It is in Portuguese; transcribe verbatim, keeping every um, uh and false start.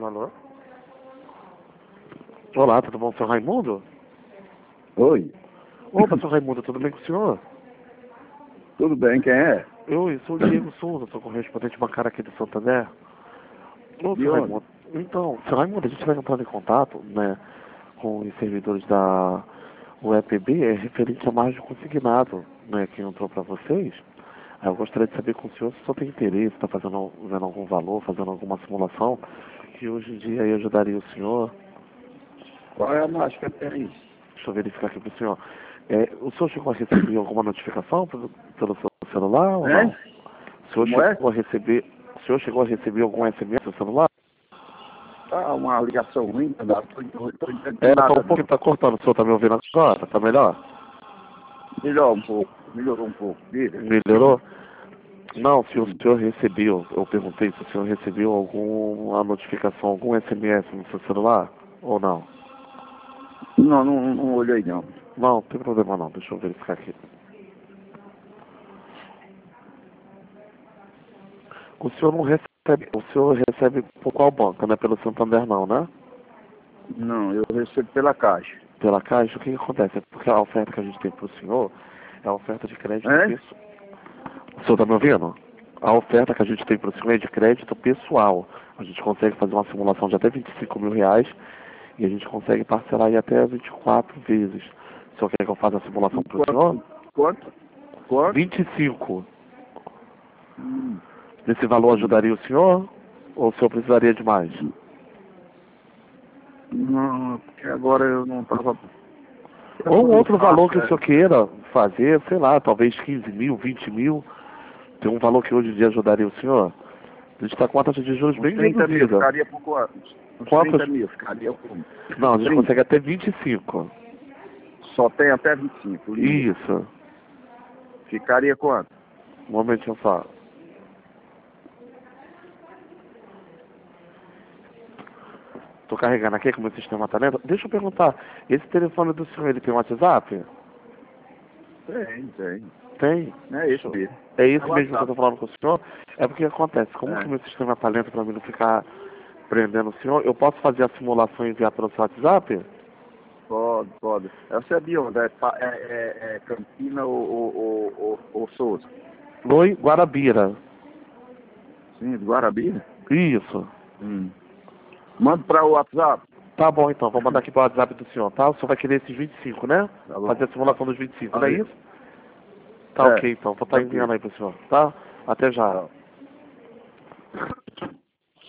Alô? Olá, tudo bom, senhor Raimundo? Oi. Opa, senhor Raimundo, tudo bem com o senhor? Tudo bem, quem é? Eu sou o Diego Souza, sou correspondente bancário aqui do Santander. Ô, De senhor onde? Raimundo, então, senhor Raimundo, a gente vai entrar em contato, né, com os servidores da U E P B, é referente a margem consignado, né, que entrou para vocês. Aí eu gostaria de saber com o senhor se o senhor tem interesse, está fazendo, vendo algum valor, fazendo alguma simulação, que hoje em dia aí ajudaria o senhor. Qual é a mágica que tem? Deixa eu verificar aqui para o senhor. É, o senhor chegou a receber alguma notificação pelo, pelo seu celular ou não? Hein? O senhor Como é? chegou a receber, o senhor chegou a receber algum S M S no seu celular? Tá uma ligação ruim, tá? Não tô, tô, tô entendendo É, tá nada um pouco, não. tá cortando. O senhor tá me ouvindo agora? Tá melhor? Melhor um pouco, melhorou um pouco, diga. Melhorou? Não, se o Sim. senhor recebeu, eu perguntei se o senhor recebeu alguma notificação, algum S M S no seu celular ou não? Não, não, não olhei não. Não, não tem problema não, deixa eu verificar aqui. O senhor não recebe, o senhor recebe por qual banco? Não é pelo Santander não, né? Não, eu recebo pela caixa. Pela Caixa, o que, que acontece? É porque a oferta que a gente tem para o senhor é a oferta de crédito Hein? pessoal. O senhor está me ouvindo? A oferta que a gente tem para o senhor é de crédito pessoal. A gente consegue fazer uma simulação de até vinte e cinco mil reais e a gente consegue parcelar em até vinte e quatro vezes. O senhor quer que eu faça a simulação para o senhor? Quanto? Quanto? Quanto? vinte e cinco. Hum, Esse valor hum. ajudaria o senhor? Ou o senhor precisaria de mais? Não, porque agora eu não tava... Eu Ou um quando outro valor faço, que o senhor é... queira fazer, sei lá, talvez quinze mil, vinte mil. Tem um valor que hoje em dia ajudaria o senhor? A gente está com uma taxa de juros Uns bem trinta mil, reduzida. ficaria por quanto? Uns Quantos? trinta mil, ficaria por... Não, a gente trinta. consegue até vinte e cinco. Só tem até vinte e cinco, limite. Isso. Ficaria quanto? Um momentinho só. Tô carregando aqui, como o sistema tá lento. Deixa eu perguntar, esse telefone do senhor, ele tem WhatsApp? Tem, tem. Tem? É esse Deixa eu- mesmo. É É isso o mesmo que eu WhatsApp. tô falando com o senhor? É porque acontece, como que o É. meu sistema tá lento pra mim não ficar prendendo o senhor, eu posso fazer a simulação e enviar pelo seu WhatsApp? Pode, pode. Essa é de onde? É, pa- é, é, é Campina ou, ou, ou, ou, ou Souza? Oi, Guarabira. Sim, de Guarabira? Isso. Hum. Manda para o WhatsApp. Tá bom então, vou mandar aqui pro WhatsApp do senhor, tá? O senhor vai querer esses vinte e cinco, né? Tá bom. Fazer a simulação dos vinte e cinco, não é Aí. isso? Tá É, ok então, vou estar tranquilo. enviando aí pro senhor, tá? Até já. Tá.